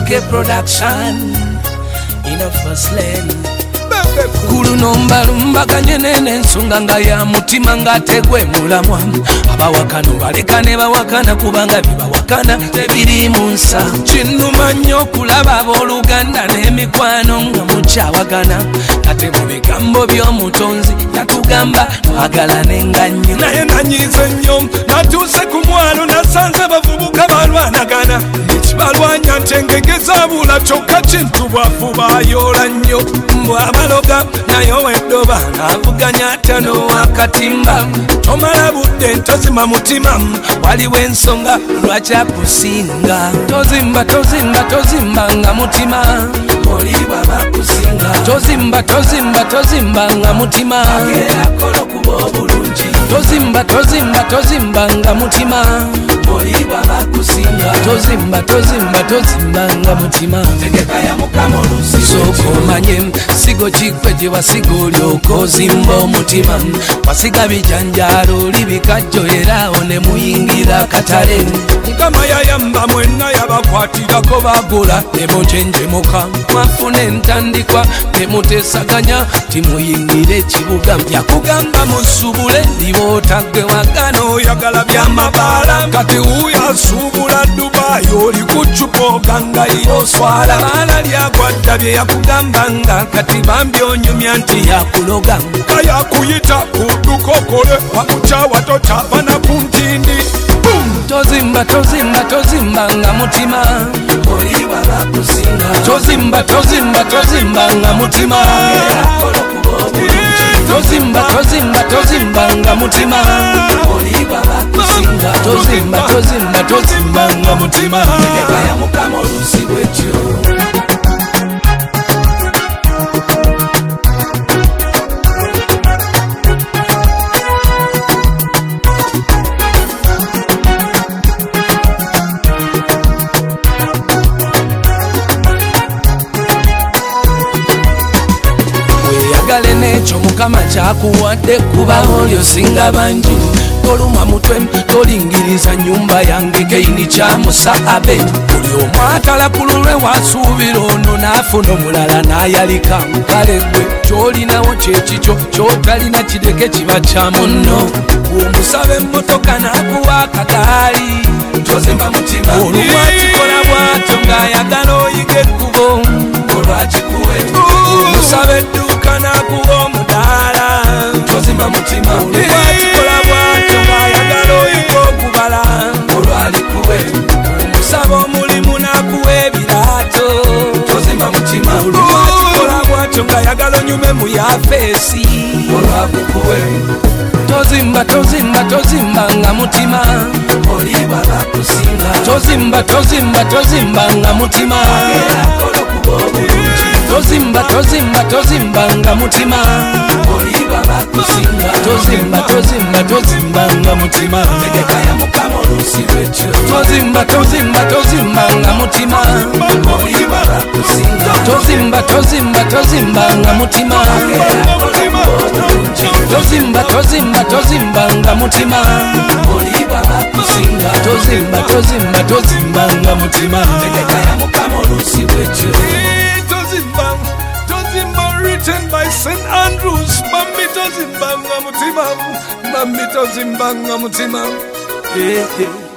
Reggae production in a first lane. Kuluno mbalumbaganye n'ensonga nga ya mutima ng'ategwe mulamwa. Abawakana balekane bawakana kubanga bibawakana tebiri mu nsa. Kinnuma nnyo okulaba abooluganda n'emikwano nga mukyawagana. Kate mu bigambo by'omutonzi yatugamba twagalane nga nnyo. Naye nanyiize nnyo natuuse ku mwalo nasanze bavubuka balwanagana. Ekibalwanya ntengegeza bula kyokka kintu bwafu bayoola nnyo. Bw'abaloga naye ow'eddoba n'avuganya ttano akatimba. Tomala budde ntozima mutima waliwo ensonga lwaki akusinga. Tozimba tozimba tozimba nga mutima oli bw'abakusinga. Tozimba tozimba tozimba nga mutima akola kuba obulungi. Tozimba tozimba tozimba nga mutima oli bw'abakusinga. Tozimba tozimba tozimba nga mutima tegeka ya mukama olusi. Sooka omanye sigo kikwe gye wasiga olyoka ozimba omutima. Wasiga bijanjaalo oli bikajjo era one muyingira katale. Mukama yayamba mwenna yabakwatirako bagula ne mujenjemuka. Mwafuna entandikwa ne muteesaganya timuyingire ekibuga. Yakugamba musubule ndibootagge wagana oyagala byamabaala. Kati wuyo asuubula Dubai oli ku ccupa ogangayira oswala. Baala lyagwadda bye yakugambanga kati bambi onyumya nti yakuloga. Kayakuyita kudduka okole wakukyawa totava na ku ntindi. Tozimba tozimba tozimba nga mutima oli bw'abakusinga. Tozimba tozimba tozimba nga mutima tozimba tozimba tozimba nga mutima oli bw'abakusinga. Tozimba tozimba tozimba nga mutima tegeka ya mukama olusi bwetyo. Ekyo mukama kyakuwadde kuba olyo singa bangi. Toluma mutwe tolingiriza nyumba yange geini kya musaabe. Buli omu atala ku lulwe wasuubira ono n'afuna omulala n'ayalika. Kale gwe kyolinawo kyekikyo kyotalina kireke kiba kya munno. Omusabe emmotoka n'akuwa akagaali. Tozimba mutima olwakikola bw'atyo ng'ayagala oyiga ekkubo olwakikuwe. Omusabe edduuka n'akuwa omudaala. Tozimba mutima olwakikola bw'atyo ng'ayagala oyiga okubala olwalikuwe. Omusaba omulimu n'akuwa ebiraato. Tozimba mutima olwakikola bw'atyo ng'ayagala onyume mu yafeesi olwakukuwe. Tozimba tozimba tozimba nga mutima oli bw'abakusinga. Tozimba tozimba tozimba nga mutima akola kuba obulungi. Tozimba tozimba tozimba nga mutima oli bw'abakusinga. Tozimba tozimba tozimba nga mutima tegeka ya mukama olusi lwekyo. Tozimba tozimba tozimba nga mutima oli bw'abakusinga. Tozimba tozimba tozimba nga mutima tozimba tozimba tozimba nga mutima oli bw'abakusinga. Tozimba tozimba tozimba nga mutima tegeka ya mukama olusi lwekyo. Tozimba tozimba written by St. Andrews. Bambi tozimba nga mutima bambi tozimba nga mutima.